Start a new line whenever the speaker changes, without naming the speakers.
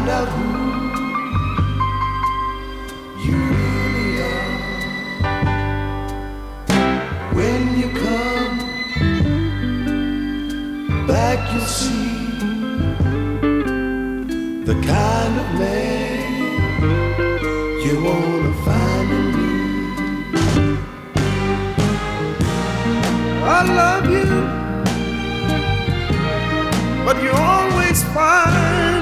find out who you really are. When you come back, you'll see the kind of man you wanna find in me. I love you.